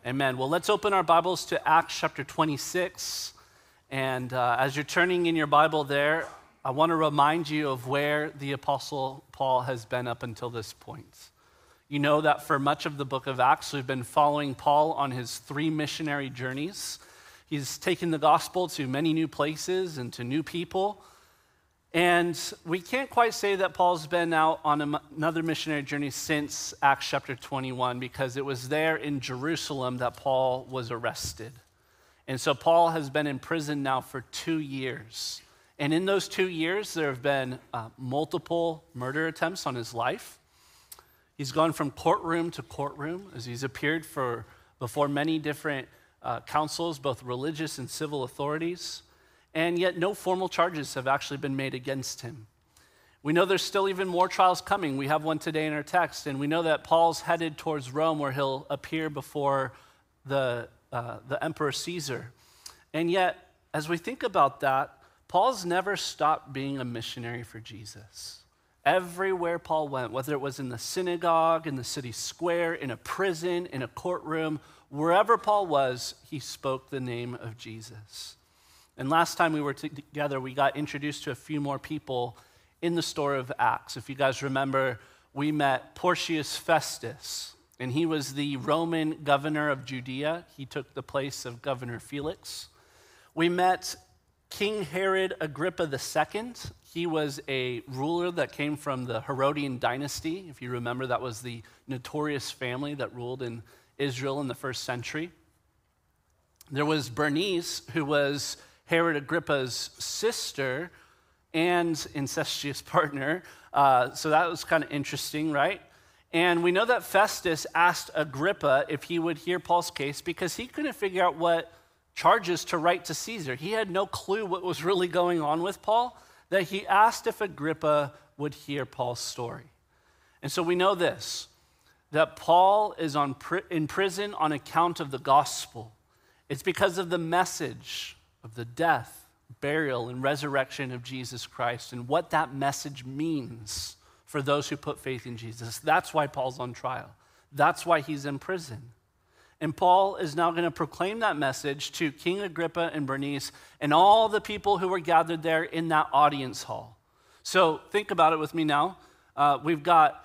Amen. Well, let's open our Bibles to Acts chapter 26. And as you're turning in your Bible there, I want to remind you of where the Apostle Paul has been up until this point. You know that for much of the book of Acts, we've been following Paul on his 3 missionary journeys. He's taken the gospel to many new places and to new people. And we can't quite say that Paul's been out on another missionary journey since Acts chapter 21, because it was there in Jerusalem that Paul was arrested. And so Paul has been in prison now for 2 years. And in those 2 years, there have been multiple murder attempts on his life. He's gone from courtroom to courtroom as he's appeared before many different councils, both religious and civil authorities. And yet no formal charges have actually been made against him. We know there's still even more trials coming. We have one today in our text, and we know that Paul's headed towards Rome, where he'll appear before the Emperor Caesar. And yet, as we think about that, Paul's never stopped being a missionary for Jesus. Everywhere Paul went, whether it was in the synagogue, in the city square, in a prison, in a courtroom, wherever Paul was, he spoke the name of Jesus. And last time we were together, we got introduced to a few more people in the story of Acts. If you guys remember, we met Porcius Festus, and he was the Roman governor of Judea. He took the place of Governor Felix. We met King Herod Agrippa II. He was a ruler that came from the Herodian dynasty. If you remember, that was the notorious family that ruled in Israel in the first century. There was Bernice, who was Herod Agrippa's sister and incestuous partner. So that was kind of interesting, right? And we know that Festus asked Agrippa if he would hear Paul's case because he couldn't figure out what charges to write to Caesar. He had no clue what was really going on with Paul, that he asked if Agrippa would hear Paul's story. And so we know this, that Paul is in prison on account of the gospel. It's because of the message of the death, burial, and resurrection of Jesus Christ and what that message means for those who put faith in Jesus. That's why Paul's on trial. That's why he's in prison. And Paul is now going to proclaim that message to King Agrippa and Bernice and all the people who were gathered there in that audience hall. So think about it with me now. We've got,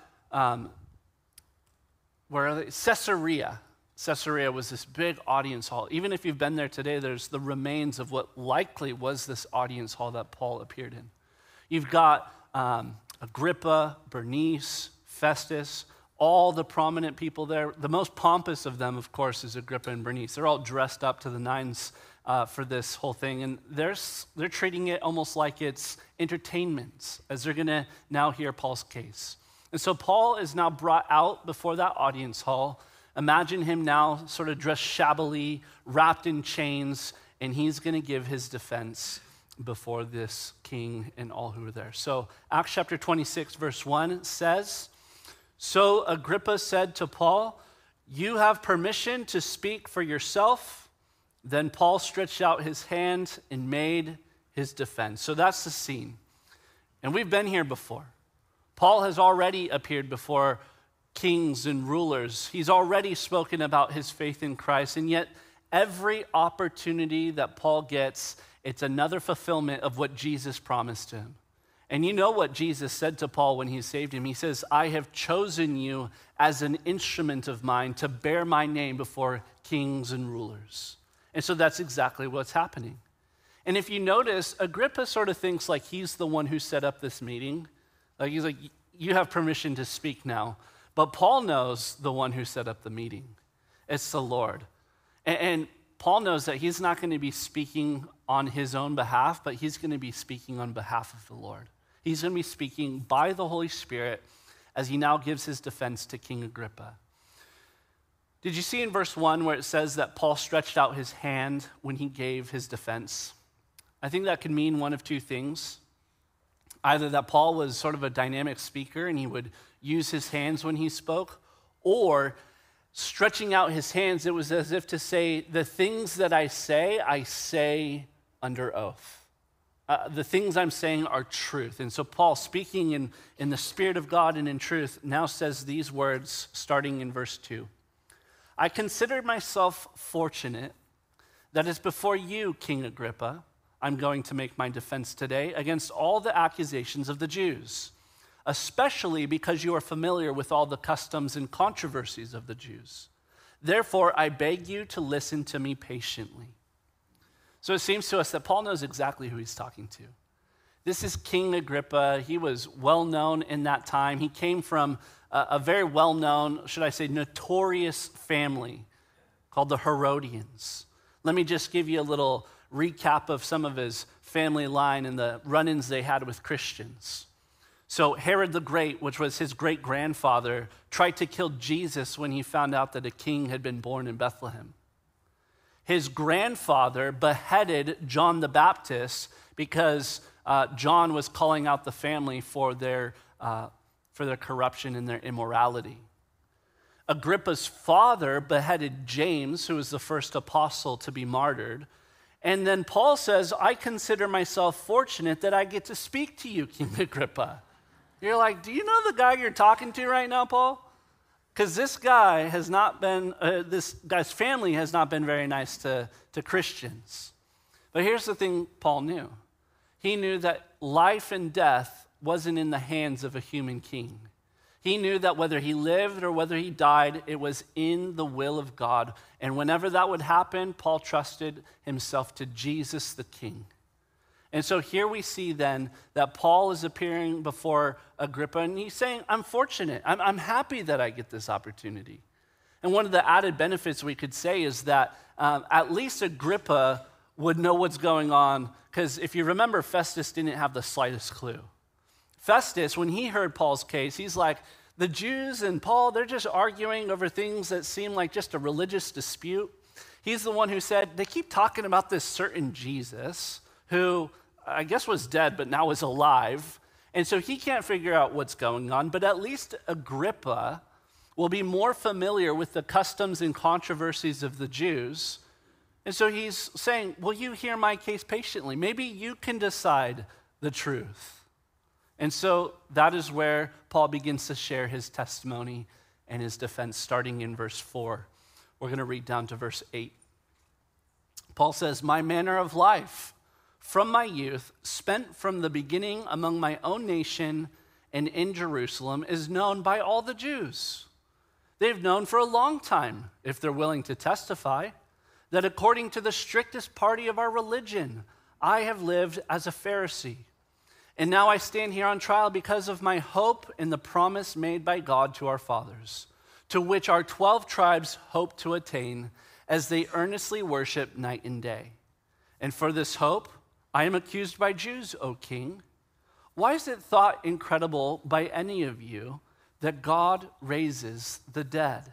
where are they? Caesarea. Caesarea was this big audience hall. Even if you've been there today, there's the remains of what likely was this audience hall that Paul appeared in. You've got Agrippa, Bernice, Festus, all the prominent people there. The most pompous of them, of course, is Agrippa and Bernice. They're all dressed up to the nines for this whole thing, and they're treating it almost like it's entertainment, as they're going to now hear Paul's case. And so Paul is now brought out before that audience hall. Imagine him now sort of dressed shabbily, wrapped in chains, and he's going to give his defense before this king and all who are there. So Acts chapter 26, verse 1 says, "So Agrippa said to Paul, 'You have permission to speak for yourself.' Then Paul stretched out his hand and made his defense." So that's the scene. And we've been here before. Paul has already appeared before kings and rulers. He's already spoken about his faith in Christ, and yet every opportunity that Paul gets, it's another fulfillment of what Jesus promised to him. And you know what Jesus said to Paul when he saved him. He says, "I have chosen you as an instrument of mine to bear my name before kings and rulers." And so that's exactly what's happening. And if you notice, Agrippa sort of thinks like he's the one who set up this meeting. Like he's like, "You have permission to speak now." But Paul knows the one who set up the meeting. It's the Lord. And Paul knows that he's not going to be speaking on his own behalf, but he's going to be speaking on behalf of the Lord. He's going to be speaking by the Holy Spirit as he now gives his defense to King Agrippa. Did you see in verse 1 where it says that Paul stretched out his hand when he gave his defense? I think that could mean one of two things. Either that Paul was sort of a dynamic speaker and he would use his hands when he spoke, or stretching out his hands, it was as if to say, the things that I say under oath. The things I'm saying are truth. And so Paul, speaking in the Spirit of God and in truth, now says these words starting in verse 2. I consider myself fortunate that it's before you, King Agrippa, I'm going to make my defense today against all the accusations of the Jews, especially because you are familiar with all the customs and controversies of the Jews. Therefore, I beg you to listen to me patiently. So it seems to us that Paul knows exactly who he's talking to. This is King Agrippa. He was well known in that time. He came from a very well known, should I say, notorious family called the Herodians. Let me just give you a little recap of some of his family line and the run-ins they had with Christians. So Herod the Great, which was his great-grandfather, tried to kill Jesus when he found out that a king had been born in Bethlehem. His grandfather beheaded John the Baptist because John was calling out the family for their corruption and their immorality. Agrippa's father beheaded James, who was the first apostle to be martyred. And then Paul says, I consider myself fortunate that I get to speak to you, King Agrippa. You're like, do you know the guy you're talking to right now, Paul? Because this guy's family has not been very nice to Christians. But here's the thing Paul knew. He knew that life and death wasn't in the hands of a human king. He knew that whether he lived or whether he died, it was in the will of God. And whenever that would happen, Paul trusted himself to Jesus the King. And so here we see then that Paul is appearing before Agrippa, and he's saying, I'm fortunate. I'm happy that I get this opportunity. And one of the added benefits we could say is that at least Agrippa would know what's going on, because if you remember, Festus didn't have the slightest clue. Festus, when he heard Paul's case, he's like, the Jews and Paul, they're just arguing over things that seem like just a religious dispute. He's the one who said, they keep talking about this certain Jesus, who I guess was dead, but now is alive. And so he can't figure out what's going on, but at least Agrippa will be more familiar with the customs and controversies of the Jews. And so he's saying, will you hear my case patiently? Maybe you can decide the truth. And so that is where Paul begins to share his testimony and his defense, starting in verse 4. We're going to read down to verse 8. Paul says, my manner of life from my youth, spent from the beginning among my own nation and in Jerusalem, is known by all the Jews. They've known for a long time, if they're willing to testify, that according to the strictest party of our religion, I have lived as a Pharisee. And now I stand here on trial because of my hope in the promise made by God to our fathers, to which our 12 tribes hope to attain as they earnestly worship night and day. And for this hope, I am accused by Jews, O king. Why is it thought incredible by any of you that God raises the dead?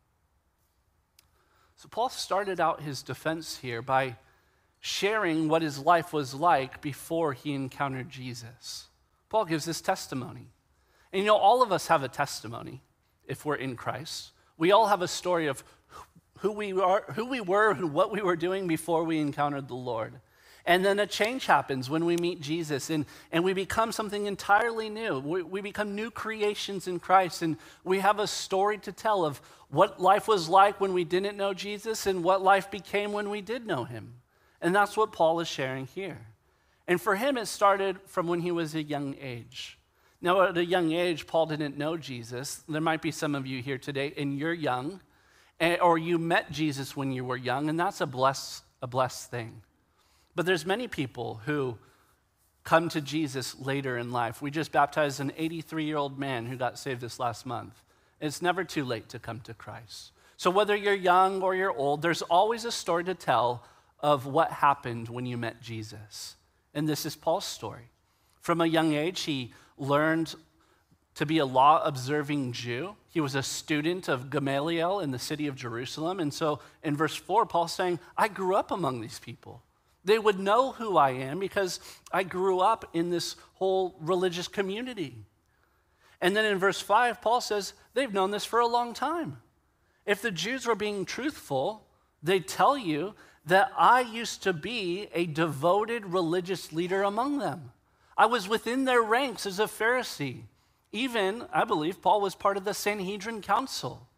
So Paul started out his defense here by sharing what his life was like before he encountered Jesus. Paul gives this testimony. And all of us have a testimony if we're in Christ. We all have a story of who we were and what we were doing before we encountered the Lord. And then a change happens when we meet Jesus, and we become something entirely new. We become new creations in Christ, and we have a story to tell of what life was like when we didn't know Jesus and what life became when we did know him. And that's what Paul is sharing here. And for him, it started from when he was a young age. Now, at a young age, Paul didn't know Jesus. There might be some of you here today, and you're young, or you met Jesus when you were young, and that's a blessed thing. But there's many people who come to Jesus later in life. We just baptized an 83-year-old man who got saved this last month. It's never too late to come to Christ. So whether you're young or you're old, there's always a story to tell of what happened when you met Jesus. And this is Paul's story. From a young age, he learned to be a law-observing Jew. He was a student of Gamaliel in the city of Jerusalem. And so in verse 4, Paul's saying, I grew up among these people. They would know who I am because I grew up in this whole religious community. And then in verse 5, Paul says, they've known this for a long time. If the Jews were being truthful, they'd tell you that I used to be a devoted religious leader among them. I was within their ranks as a Pharisee. Even, I believe, Paul was part of the Sanhedrin Council.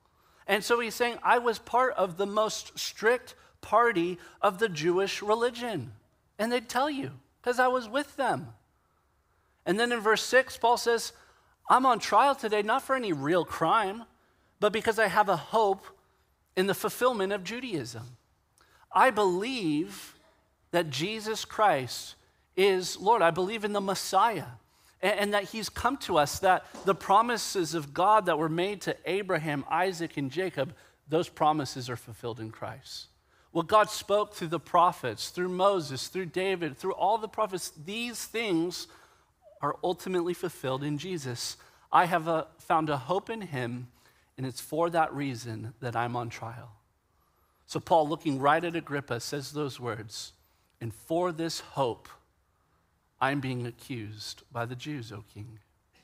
And so he's saying, I was part of the most strict party of the Jewish religion. And they'd tell you, because I was with them. And then in verse 6, Paul says, I'm on trial today, not for any real crime, but because I have a hope in the fulfillment of Judaism. I believe that Jesus Christ is Lord. I believe in the Messiah and that he's come to us, that the promises of God that were made to Abraham, Isaac, and Jacob, those promises are fulfilled in Christ. What God spoke through the prophets, through Moses, through David, through all the prophets, these things are ultimately fulfilled in Jesus. I have found a hope in him, and it's for that reason that I'm on trial. So Paul, looking right at Agrippa, says those words, and for this hope, I'm being accused by the Jews, O king.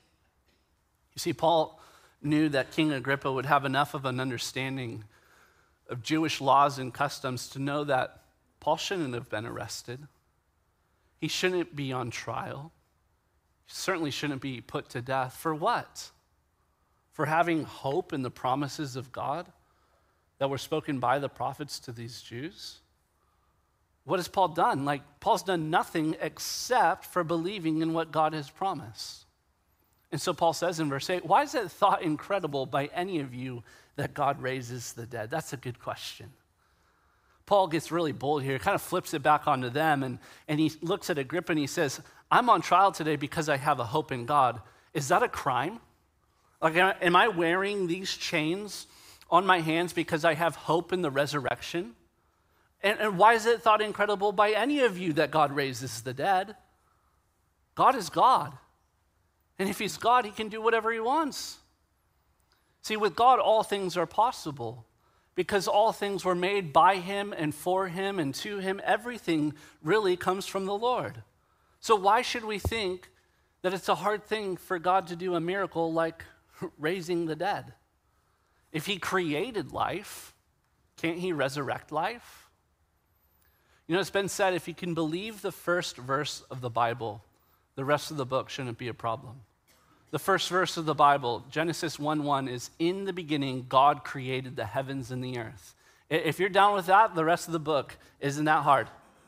You see, Paul knew that King Agrippa would have enough of an understanding of Jewish laws and customs to know that Paul shouldn't have been arrested. He shouldn't be on trial. He certainly shouldn't be put to death. For what? For having hope in the promises of God that were spoken by the prophets to these Jews? What has Paul done? Paul's done nothing except for believing in what God has promised. And so Paul says in verse 8, why is it thought incredible by any of you that God raises the dead? That's a good question. Paul gets really bold here, kind of flips it back onto them, and he looks at Agrippa and he says, I'm on trial today because I have a hope in God. Is that a crime? Am I wearing these chains on my hands because I have hope in the resurrection? And why is it thought incredible by any of you that God raises the dead? God is God. And if he's God, he can do whatever he wants. See, with God, all things are possible because all things were made by him and for him and to him. Everything really comes from the Lord. So why should we think that it's a hard thing for God to do a miracle like raising the dead? If he created life, can't he resurrect life? You know, it's been said, if you can believe the first verse of the Bible, the rest of the book shouldn't be a problem. The first verse of the Bible, Genesis 1:1, is in the beginning, God created the heavens and the earth. If you're down with that, the rest of the book isn't that hard.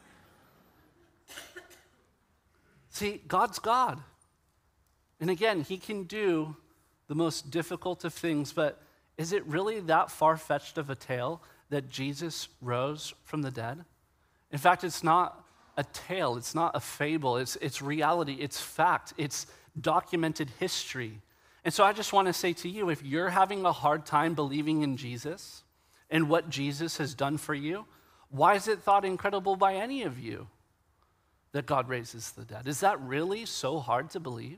See, God's God. And again, he can do the most difficult of things, but is it really that far-fetched of a tale that Jesus rose from the dead? In fact, it's not a tale, it's not a fable, it's reality, it's fact, it's documented history. And so I just want to say to you, if you're having a hard time believing in Jesus and what Jesus has done for you, why is it thought incredible by any of you that God raises the dead? Is that really so hard to believe?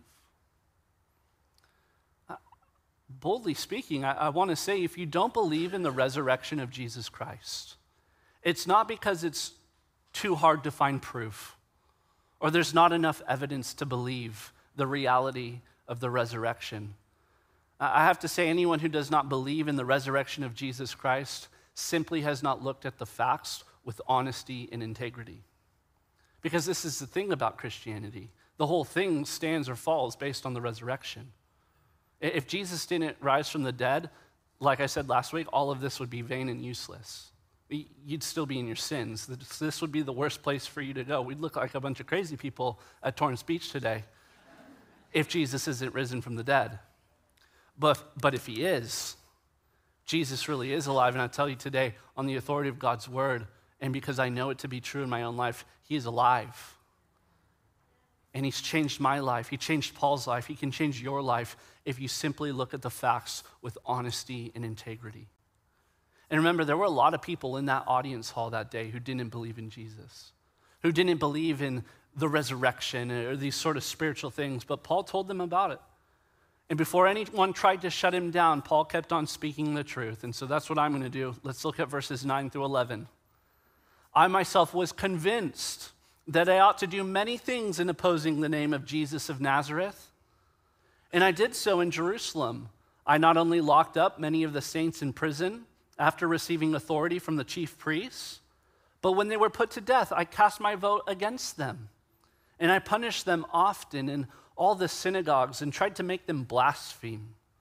Boldly speaking, I want to say, if you don't believe in the resurrection of Jesus Christ, it's not because it's too hard to find proof, or there's not enough evidence to believe the reality of the resurrection. I have to say, anyone who does not believe in the resurrection of Jesus Christ simply has not looked at the facts with honesty and integrity. Because this is the thing about Christianity. The whole thing stands or falls based on the resurrection. If Jesus didn't rise from the dead, like I said last week, all of this would be vain and useless. You'd still be in your sins. This would be the worst place for you to go. We'd look like a bunch of crazy people at Torrance Beach today if Jesus isn't risen from the dead. But if he is, Jesus really is alive. And I tell you today, on the authority of God's word, and because I know it to be true in my own life, he is alive. And he's changed my life. He changed Paul's life. He can change your life if you simply look at the facts with honesty and integrity. And remember, there were a lot of people in that audience hall that day who didn't believe in Jesus, who didn't believe in the resurrection or these sort of spiritual things, but Paul told them about it. And before anyone tried to shut him down, Paul kept on speaking the truth. And so that's what I'm going to do. Let's look at verses 9 through 11. I myself was convinced that I ought to do many things in opposing the name of Jesus of Nazareth. And I did so in Jerusalem. I not only locked up many of the saints in prison after receiving authority from the chief priests, but when they were put to death, I cast my vote against them. And I punished them often in all the synagogues and tried to make them blaspheme.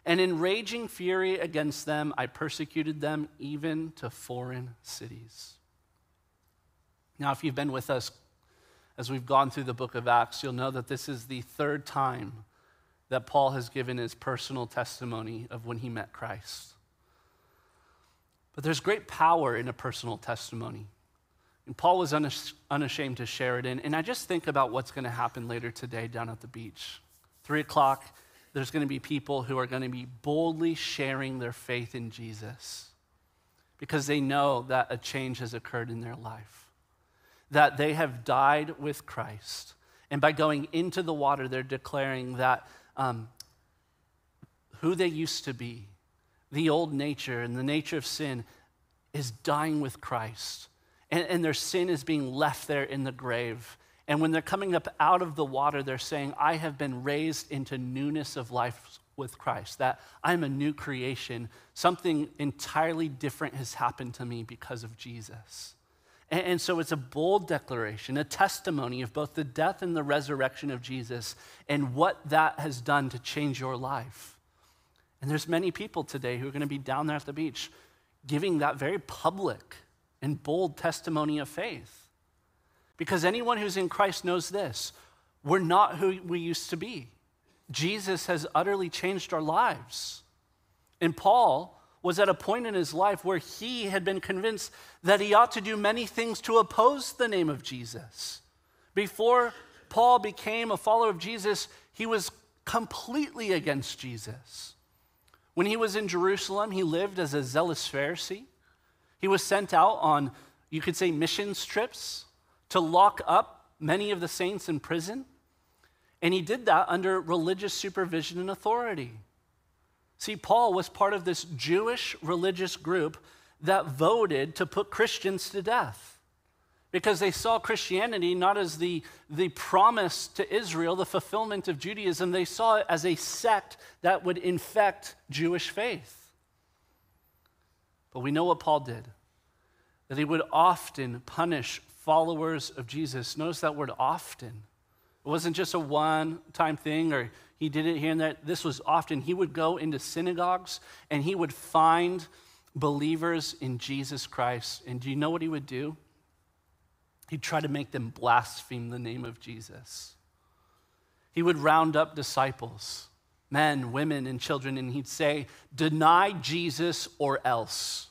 And in raging fury against them, I persecuted them even to foreign cities. Now, if you've been with us as we've gone through the book of Acts, you'll know that this is the third time that Paul has given his personal testimony of when he met Christ. But there's great power in a personal testimony. And Paul was unashamed to share it in. And I just think about what's going to happen later today down at the beach. 3 o'clock, there's going to be people who are going to be boldly sharing their faith in Jesus because they know that a change has occurred in their life, that they have died with Christ. And by going into the water, they're declaring that who they used to be, the old nature and the nature of sin, is dying with Christ. And their sin is being left there in the grave. And when they're coming up out of the water, they're saying, I have been raised into newness of life with Christ, that I'm a new creation. Something entirely different has happened to me because of Jesus. And so it's a bold declaration, a testimony of both the death and the resurrection of Jesus and what that has done to change your life. And there's many people today who are going to be down there at the beach giving that very public and bold testimony of faith. Because anyone who's in Christ knows this: we're not who we used to be. Jesus has utterly changed our lives. And Paul was at a point in his life where he had been convinced that he ought to do many things to oppose the name of Jesus. Before Paul became a follower of Jesus, he was completely against Jesus. When he was in Jerusalem, he lived as a zealous Pharisee. He was sent out on, you could say, mission trips to lock up many of the saints in prison. And he did that under religious supervision and authority. See, Paul was part of this Jewish religious group that voted to put Christians to death because they saw Christianity not as the promise to Israel, the fulfillment of Judaism. They saw it as a sect that would infect Jewish faith. But we know what Paul did, that he would often punish followers of Jesus. Notice that word often. It wasn't just a one-time thing or he did it here and there. This was often. He would go into synagogues and he would find believers in Jesus Christ. And do you know what he would do? He'd try to make them blaspheme the name of Jesus. He would round up disciples, men, women, and children, and he'd say, deny Jesus or else.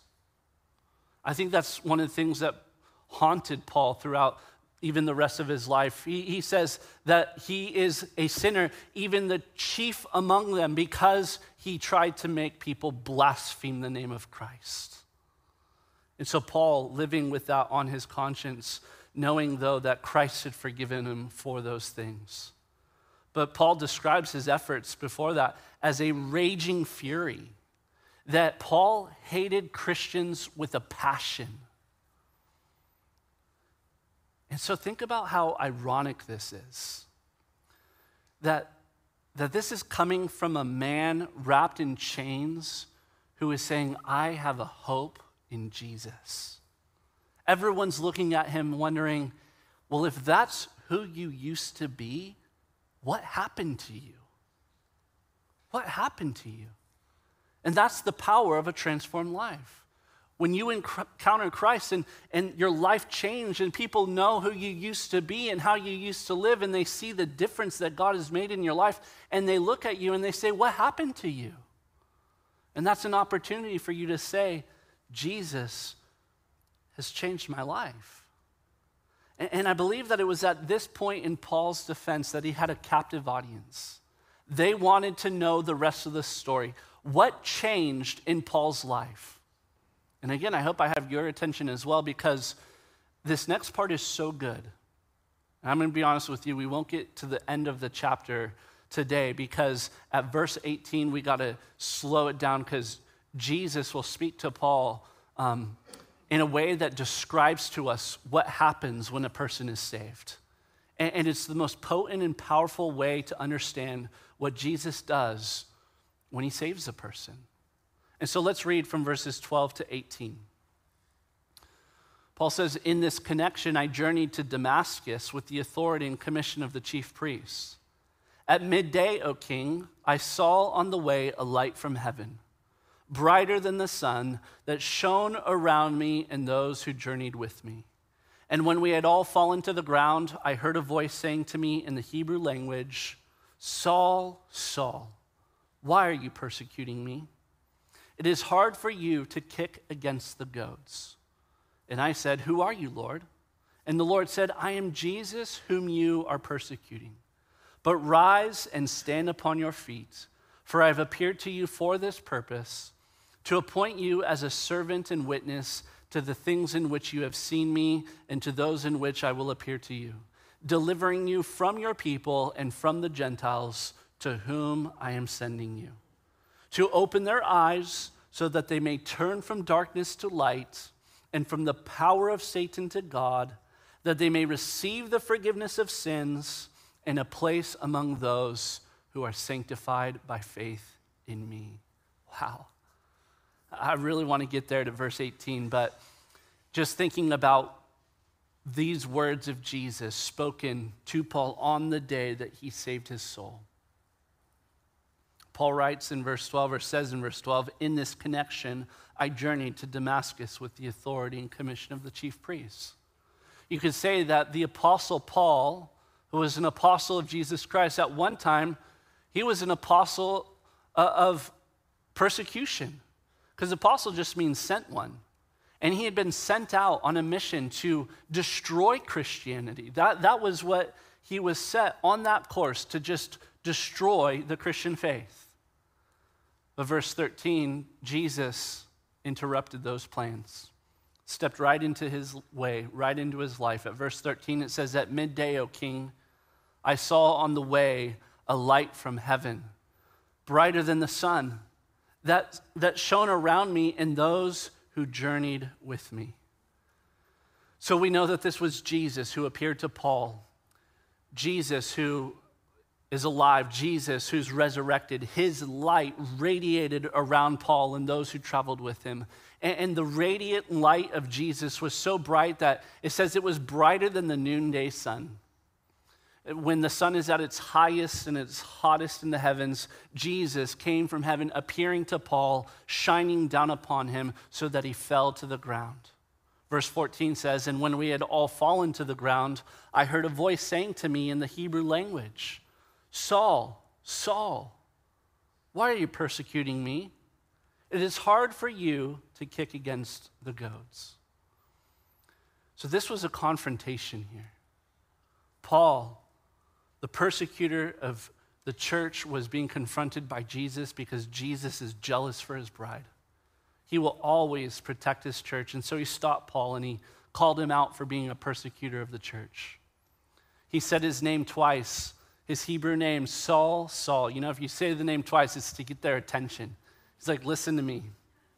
I think that's one of the things that haunted Paul throughout even the rest of his life. He says that he is a sinner, even the chief among them, because he tried to make people blaspheme the name of Christ. And so Paul, living with that on his conscience, knowing though that Christ had forgiven him for those things. But Paul describes his efforts before that as a raging fury, that Paul hated Christians with a passion. And so think about how ironic this is, that this is coming from a man wrapped in chains who is saying, I have a hope in Jesus. Everyone's looking at him wondering, well, if that's who you used to be, what happened to you? What happened to you? And that's the power of a transformed life. When you encounter Christ and your life changed and people know who you used to be and how you used to live and they see the difference that God has made in your life and they look at you and they say, what happened to you? And that's an opportunity for you to say, Jesus has changed my life. And I believe that it was at this point in Paul's defense that he had a captive audience. They wanted to know the rest of the story. What changed in Paul's life? And again, I hope I have your attention as well because this next part is so good. And I'm going to be honest with you, we won't get to the end of the chapter today because at verse 18, we got to slow it down because Jesus will speak to Paul in a way that describes to us what happens when a person is saved. And it's the most potent and powerful way to understand what Jesus does when he saves a person. And so let's read from verses 12 to 18. Paul says, in this connection, I journeyed to Damascus with the authority and commission of the chief priests. At midday, O king, I saw on the way a light from heaven, brighter than the sun, that shone around me and those who journeyed with me. And when we had all fallen to the ground, I heard a voice saying to me in the Hebrew language, Saul, Saul, why are you persecuting me? It is hard for you to kick against the goads. And I said, Who are you, Lord? And the Lord said, I am Jesus whom you are persecuting. But rise and stand upon your feet, for I have appeared to you for this purpose, to appoint you as a servant and witness to the things in which you have seen me and to those in which I will appear to you, delivering you from your people and from the Gentiles to whom I am sending you, to open their eyes so that they may turn from darkness to light and from the power of Satan to God, that they may receive the forgiveness of sins and a place among those who are sanctified by faith in me. Wow. I really want to get there to verse 18, but just thinking about these words of Jesus spoken to Paul on the day that he saved his soul. Paul writes in verse 12, or says in verse 12, in this connection, I journeyed to Damascus with the authority and commission of the chief priests. You could say that the apostle Paul, who was an apostle of Jesus Christ, at one time, he was an apostle of persecution, because apostle just means sent one. And he had been sent out on a mission to destroy Christianity. That was what he was set on, that course, to just destroy the Christian faith. But verse 13, Jesus interrupted those plans, stepped right into his way, right into his life. At verse 13, it says, At midday, O king, I saw on the way a light from heaven, brighter than the sun, that shone around me and those who journeyed with me. So we know that this was Jesus who appeared to Paul, Jesus who is alive, Jesus who's resurrected. His light radiated around Paul and those who traveled with him. And the radiant light of Jesus was so bright that it says it was brighter than the noonday sun. When the sun is at its highest and its hottest in the heavens, Jesus came from heaven, appearing to Paul, shining down upon him so that he fell to the ground. Verse 14 says, And when we had all fallen to the ground, I heard a voice saying to me in the Hebrew language, Saul, Saul, why are you persecuting me? It is hard for you to kick against the goads. So this was a confrontation here. Paul, the persecutor of the church, was being confronted by Jesus because Jesus is jealous for his bride. He will always protect his church. And so he stopped Paul and he called him out for being a persecutor of the church. He said his name twice, his Hebrew name, Saul, Saul. You know, if you say the name twice, it's to get their attention. He's like, listen to me.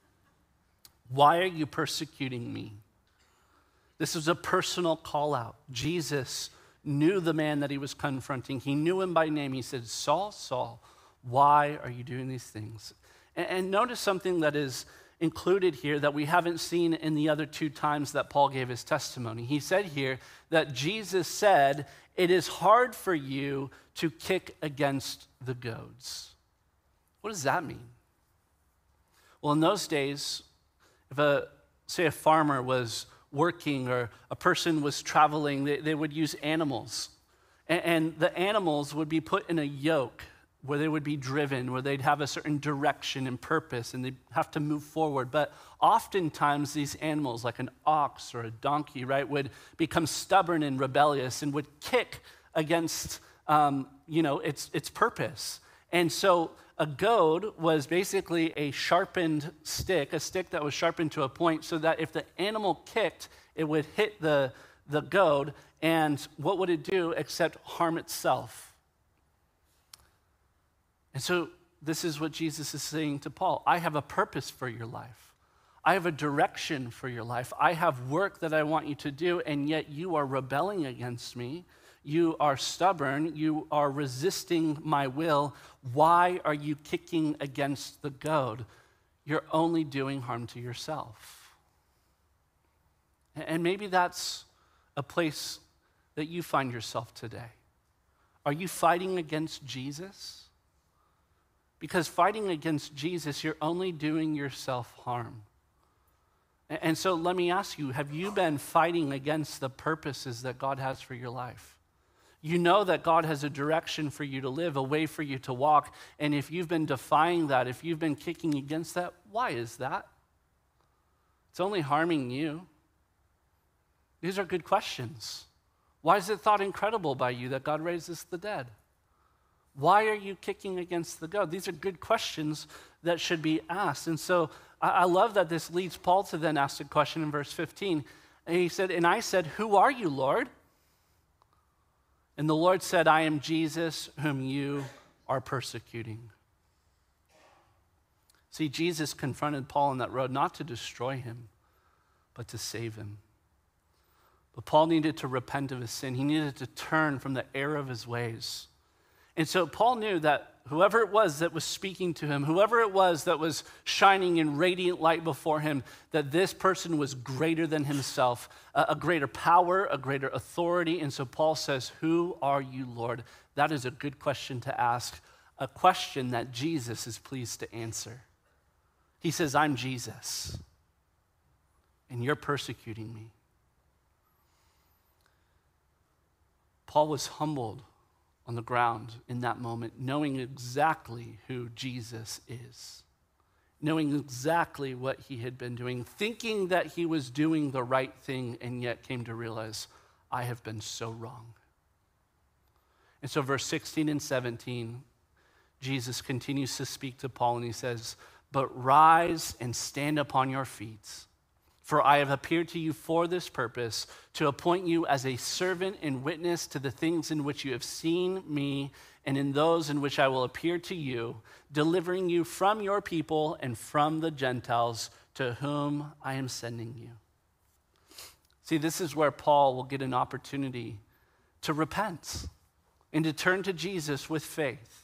Why are you persecuting me? This was a personal call out. Jesus knew the man that he was confronting. He knew him by name. He said, Saul, Saul, why are you doing these things? And notice something that is included here that we haven't seen in the other two times that Paul gave his testimony. He said here that Jesus said, it is hard for you to kick against the goads. What does that mean? Well, in those days, if a farmer was working or a person was traveling, they would use animals. And the animals would be put in a yoke where they would be driven, where they'd have a certain direction and purpose, and they'd have to move forward. But oftentimes these animals, like an ox or a donkey, right, would become stubborn and rebellious and would kick against, its purpose. And so a goad was basically a sharpened stick, a stick that was sharpened to a point so that if the animal kicked, it would hit the goad, and what would it do except harm itself? And so this is what Jesus is saying to Paul. I have a purpose for your life. I have a direction for your life. I have work that I want you to do, and yet you are rebelling against me. You are stubborn. You are resisting my will. Why are you kicking against the goad? You're only doing harm to yourself. And maybe that's a place that you find yourself today. Are you fighting against Jesus? Because fighting against Jesus, you're only doing yourself harm. And so let me ask you, have you been fighting against the purposes that God has for your life? You know that God has a direction for you to live, a way for you to walk. And if you've been defying that, if you've been kicking against that, why is that? It's only harming you. These are good questions. Why is it thought incredible by you that God raises the dead? Why are you kicking against the goad? These are good questions that should be asked. And so I love that this leads Paul to then ask a question in verse 15. And he said, and I said, who are you, Lord? And the Lord said, I am Jesus whom you are persecuting. See, Jesus confronted Paul on that road not to destroy him, but to save him. But Paul needed to repent of his sin. He needed to turn from the error of his ways. And so Paul knew that whoever it was that was speaking to him, whoever it was that was shining in radiant light before him, that this person was greater than himself, a greater power, a greater authority. And so Paul says, who are you, Lord? That is a good question to ask, a question that Jesus is pleased to answer. He says, I'm Jesus, and you're persecuting me. Paul was humbled on the ground in that moment, knowing exactly who Jesus is, knowing exactly what he had been doing, thinking that he was doing the right thing, and yet came to realize, I have been so wrong. And so verse 16 and 17, Jesus continues to speak to Paul, and he says, but rise and stand upon your feet, for I have appeared to you for this purpose, to appoint you as a servant and witness to the things in which you have seen me and in those in which I will appear to you, delivering you from your people and from the Gentiles to whom I am sending you. See, this is where Paul will get an opportunity to repent and to turn to Jesus with faith.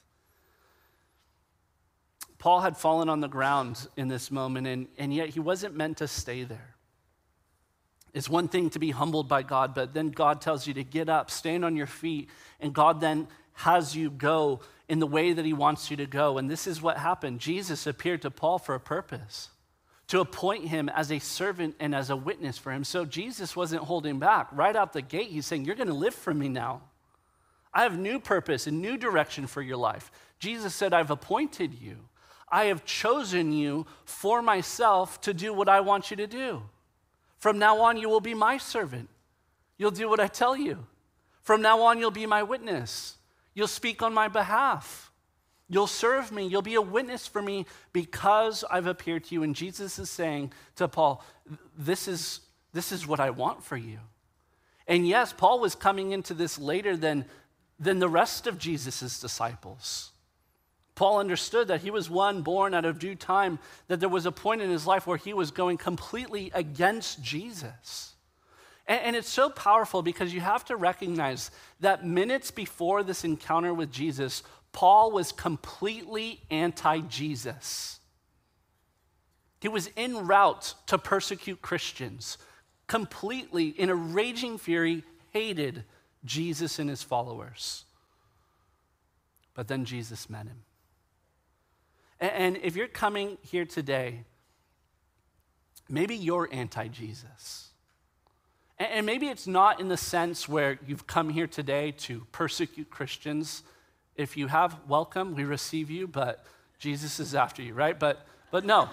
Paul had fallen on the ground in this moment, and yet he wasn't meant to stay there. It's one thing to be humbled by God, but then God tells you to get up, stand on your feet, and God then has you go in the way that he wants you to go. And this is what happened. Jesus appeared to Paul for a purpose, to appoint him as a servant and as a witness for him. So Jesus wasn't holding back. Right out the gate, he's saying, you're going to live for me now. I have new purpose and new direction for your life. Jesus said, I've appointed you. I have chosen you for myself to do what I want you to do. From now on, you will be my servant. You'll do what I tell you. From now on, you'll be my witness. You'll speak on my behalf. You'll serve me. You'll be a witness for me because I've appeared to you. And Jesus is saying to Paul, this is what I want for you. And yes, Paul was coming into this later than the rest of Jesus' disciples. Paul understood that he was one born out of due time, that there was a point in his life where he was going completely against Jesus. And it's so powerful because you have to recognize that minutes before this encounter with Jesus, Paul was completely anti-Jesus. He was en route to persecute Christians, completely, in a raging fury, hated Jesus and his followers. But then Jesus met him. And if you're coming here today, maybe you're anti-Jesus. And maybe it's not in the sense where you've come here today to persecute Christians. If you have, welcome, we receive you, but Jesus is after you, right? But no.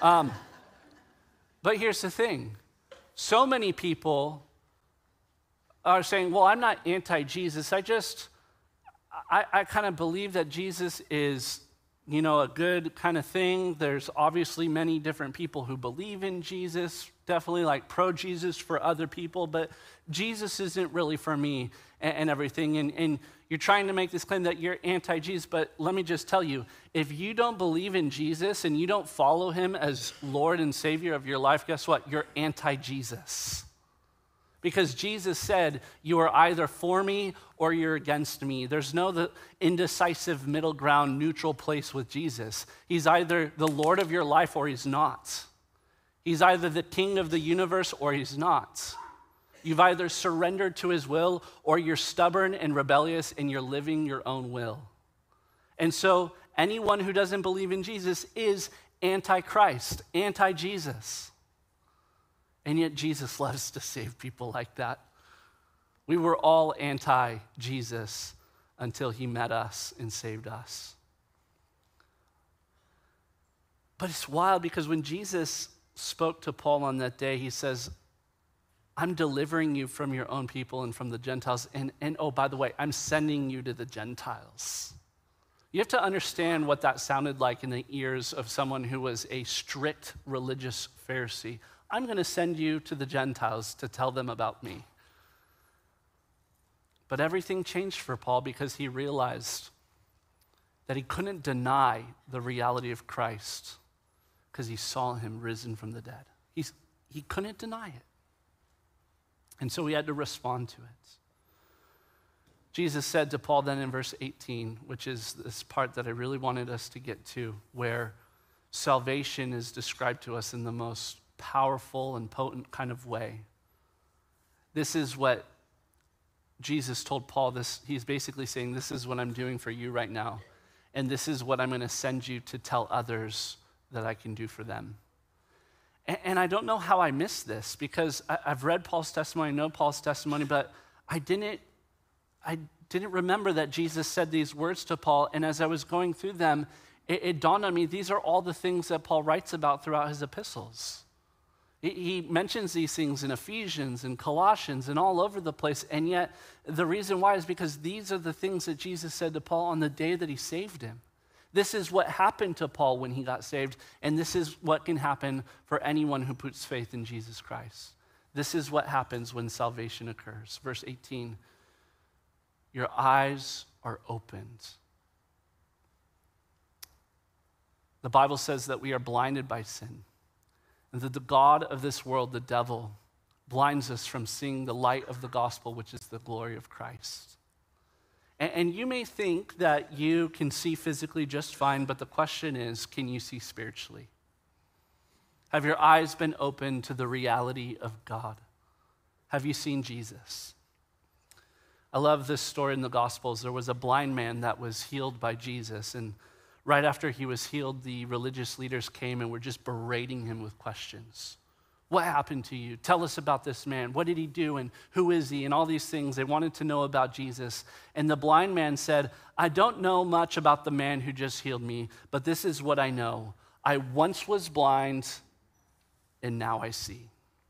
But here's the thing. So many people are saying, well, I'm not anti-Jesus. I kind of believe that Jesus is a good kind of thing. There's obviously many different people who believe in Jesus, definitely like pro-Jesus for other people, but Jesus isn't really for me and everything. And you're trying to make this claim that you're anti-Jesus, but let me just tell you, if you don't believe in Jesus and you don't follow him as Lord and Savior of your life, guess what? You're anti-Jesus. Because Jesus said, you are either for me or you're against me. There's no indecisive middle ground, neutral place with Jesus. He's either the Lord of your life or he's not. He's either the king of the universe or he's not. You've either surrendered to his will or you're stubborn and rebellious and you're living your own will. And so anyone who doesn't believe in Jesus is anti-Christ, anti-Jesus. And yet Jesus loves to save people like that. We were all anti-Jesus until he met us and saved us. But it's wild because when Jesus spoke to Paul on that day, he says, I'm delivering you from your own people and from the Gentiles. And oh, by the way, I'm sending you to the Gentiles. You have to understand what that sounded like in the ears of someone who was a strict religious Pharisee. I'm going to send you to the Gentiles to tell them about me. But everything changed for Paul because he realized that he couldn't deny the reality of Christ because he saw him risen from the dead. He couldn't deny it. And so he had to respond to it. Jesus said to Paul then in verse 18, which is this part that I really wanted us to get to, where salvation is described to us in the most powerful and potent kind of way. This is what Jesus told Paul. He's basically saying, this is what I'm doing for you right now. And this is what I'm going to send you to tell others that I can do for them. And I don't know how I missed this because I've read Paul's testimony, I know Paul's testimony, but I didn't remember that Jesus said these words to Paul. And as I was going through them, it dawned on me, these are all the things that Paul writes about throughout his epistles. He mentions these things in Ephesians and Colossians and all over the place. And yet the reason why is because these are the things that Jesus said to Paul on the day that he saved him. This is what happened to Paul when he got saved, and this is what can happen for anyone who puts faith in Jesus Christ. This is what happens when salvation occurs. Verse 18, your eyes are opened. The Bible says that we are blinded by sin, and that the God of this world, the devil, blinds us from seeing the light of the gospel, which is the glory of Christ. And you may think that you can see physically just fine, but the question is, can you see spiritually? Have your eyes been opened to the reality of God? Have you seen Jesus? I love this story in the Gospels. There was a blind man that was healed by Jesus, and right after he was healed, the religious leaders came and were just berating him with questions. What happened to you? Tell us about this man. What did he do? And who is he? And all these things. They wanted to know about Jesus. And the blind man said, I don't know much about the man who just healed me, but this is what I know. I once was blind, and now I see.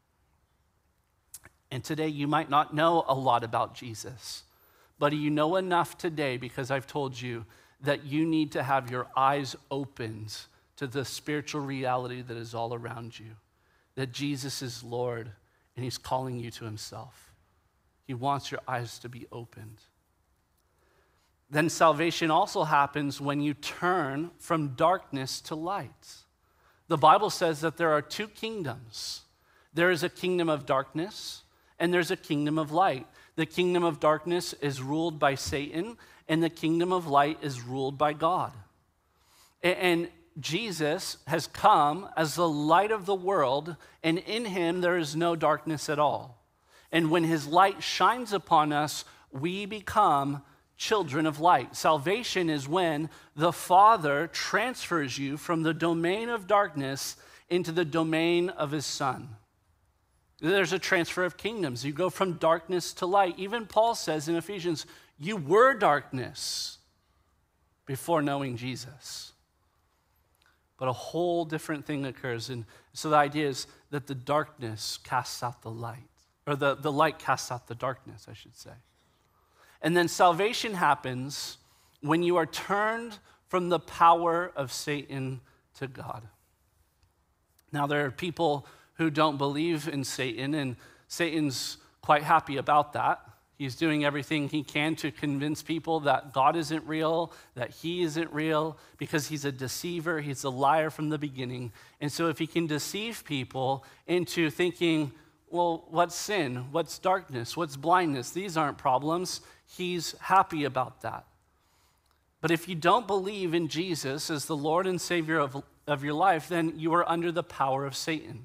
And today you might not know a lot about Jesus, but you know enough today because I've told you that you need to have your eyes opened to the spiritual reality that is all around you. That Jesus is Lord, and he's calling you to himself. He wants your eyes to be opened. Then salvation also happens when you turn from darkness to light. The Bible says that there are two kingdoms. There is a kingdom of darkness, and there's a kingdom of light. The kingdom of darkness is ruled by Satan, and the kingdom of light is ruled by God. And Jesus has come as the light of the world, and in him there is no darkness at all. And when his light shines upon us, we become children of light. Salvation is when the Father transfers you from the domain of darkness into the domain of his Son. There's a transfer of kingdoms. You go from darkness to light. Even Paul says in Ephesians, you were darkness before knowing Jesus. But a whole different thing occurs. And so the idea is that the darkness casts out the light, or the light casts out the darkness, I should say. And then salvation happens when you are turned from the power of Satan to God. Now, there are people who don't believe in Satan, and Satan's quite happy about that. He's doing everything he can to convince people that God isn't real, that he isn't real, because he's a deceiver, he's a liar from the beginning. And so if he can deceive people into thinking, well, what's sin? What's darkness? What's blindness? These aren't problems. He's happy about that. But if you don't believe in Jesus as the Lord and Savior of your life, then you are under the power of Satan.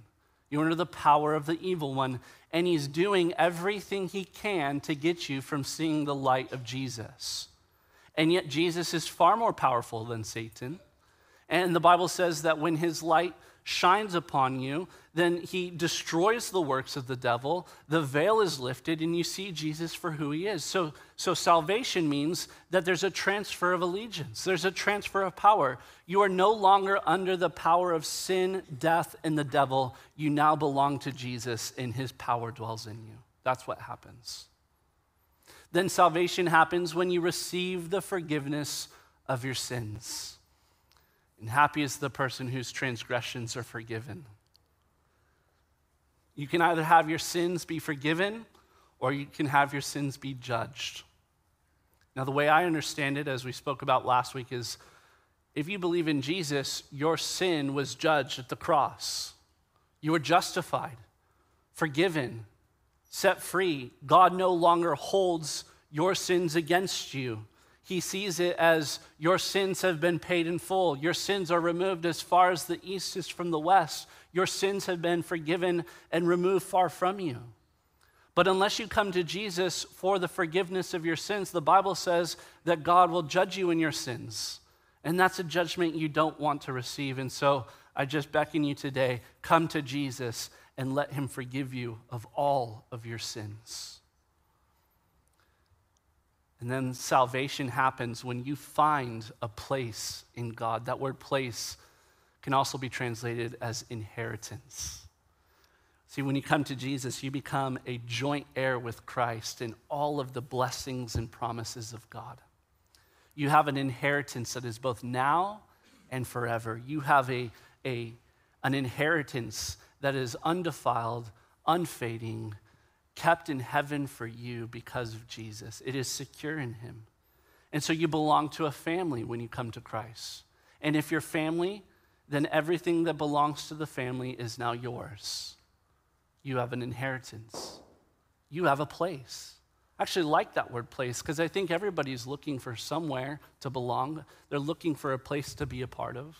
You're under the power of the evil one, and he's doing everything he can to get you from seeing the light of Jesus. And yet Jesus is far more powerful than Satan. And the Bible says that when his light shines upon you, then he destroys the works of the devil, the veil is lifted, and you see Jesus for who he is. So salvation means that there's a transfer of allegiance. There's a transfer of power. You are no longer under the power of sin, death, and the devil. You now belong to Jesus, and his power dwells in you. That's what happens. Then salvation happens when you receive the forgiveness of your sins. And happy is the person whose transgressions are forgiven. You can either have your sins be forgiven or you can have your sins be judged. Now, the way I understand it, as we spoke about last week, is if you believe in Jesus, your sin was judged at the cross. You were justified, forgiven, set free. God no longer holds your sins against you. He sees it as your sins have been paid in full. Your sins are removed as far as the east is from the west. Your sins have been forgiven and removed far from you. But unless you come to Jesus for the forgiveness of your sins, the Bible says that God will judge you in your sins. And that's a judgment you don't want to receive. And so I just beckon you today, come to Jesus and let him forgive you of all of your sins. And then salvation happens when you find a place in God. That word place can also be translated as inheritance. See, when you come to Jesus, you become a joint heir with Christ in all of the blessings and promises of God. You have an inheritance that is both now and forever. You have an inheritance that is undefiled, unfading, kept in heaven for you because of Jesus. It is secure in him. And so you belong to a family when you come to Christ. And if you're family, then everything that belongs to the family is now yours. You have an inheritance. You have a place. I actually like that word place because I think everybody's looking for somewhere to belong. They're looking for a place to be a part of.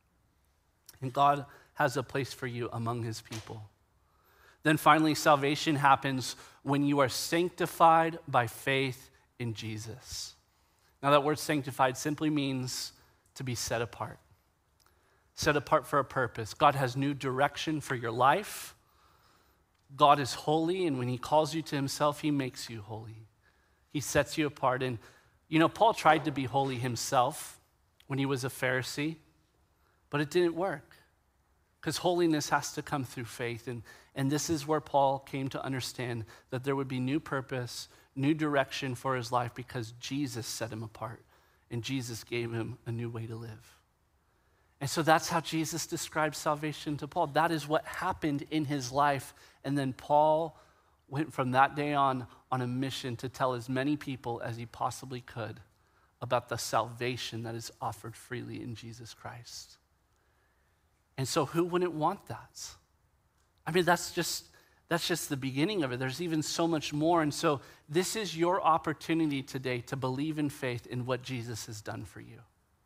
And God has a place for you among his people. Then finally, salvation happens when you are sanctified by faith in Jesus. Now, that word sanctified simply means to be set apart. Set apart for a purpose. God has new direction for your life. God is holy, and when he calls you to himself, he makes you holy. He sets you apart. And, Paul tried to be holy himself when he was a Pharisee, but it didn't work. Because holiness has to come through faith. And this is where Paul came to understand that there would be new purpose, new direction for his life because Jesus set him apart. And Jesus gave him a new way to live. And so that's how Jesus describes salvation to Paul. That is what happened in his life. And then Paul went from that day on a mission to tell as many people as he possibly could about the salvation that is offered freely in Jesus Christ. And so who wouldn't want that? I mean, that's just the beginning of it. There's even so much more. And so this is your opportunity today to believe in faith in what Jesus has done for you.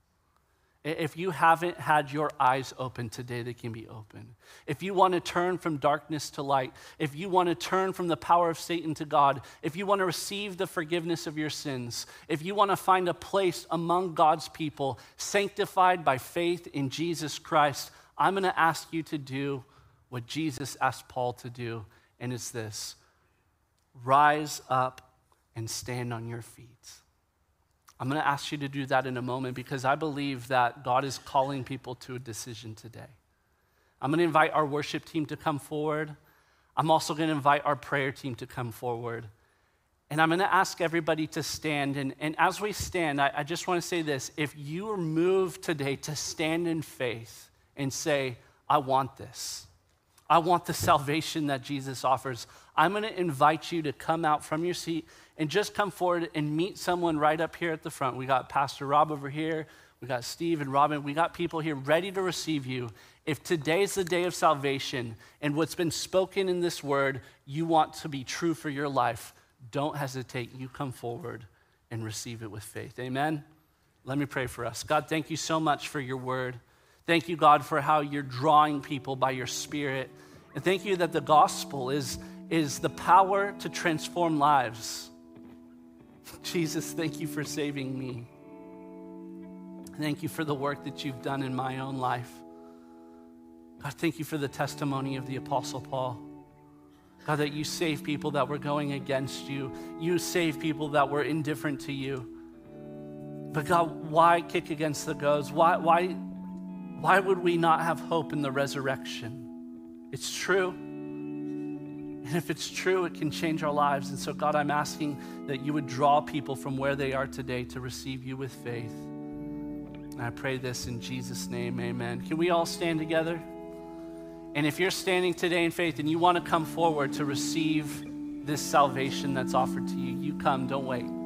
If you haven't had your eyes open today, they can be open. If you want to turn from darkness to light, if you want to turn from the power of Satan to God, if you want to receive the forgiveness of your sins, if you want to find a place among God's people, sanctified by faith in Jesus Christ, I'm going to ask you to do what Jesus asked Paul to do, and it's this: rise up and stand on your feet. I'm going to ask you to do that in a moment because I believe that God is calling people to a decision today. I'm going to invite our worship team to come forward. I'm also going to invite our prayer team to come forward. And I'm going to ask everybody to stand. And as we stand, I just want to say this. If you are moved today to stand in faith and say, I want this. I want the salvation that Jesus offers. I'm going to invite you to come out from your seat and just come forward and meet someone right up here at the front. We got Pastor Rob over here. We got Steve and Robin. We got people here ready to receive you. If today's the day of salvation and what's been spoken in this word, you want to be true for your life, don't hesitate. You come forward and receive it with faith. Amen? Let me pray for us. God, thank you so much for your word. Thank you, God, for how you're drawing people by your Spirit. And thank you that the gospel is the power to transform lives. Jesus, thank you for saving me. Thank you for the work that you've done in my own life. God, thank you for the testimony of the Apostle Paul. God, that you save people that were going against you. You save people that were indifferent to you. But God, why kick against the goads? Why would we not have hope in the resurrection? It's true. And if it's true, it can change our lives. And so, God, I'm asking that you would draw people from where they are today to receive you with faith. And I pray this in Jesus' name, amen. Can we all stand together? And if you're standing today in faith and you want to come forward to receive this salvation that's offered to you, you come, don't wait.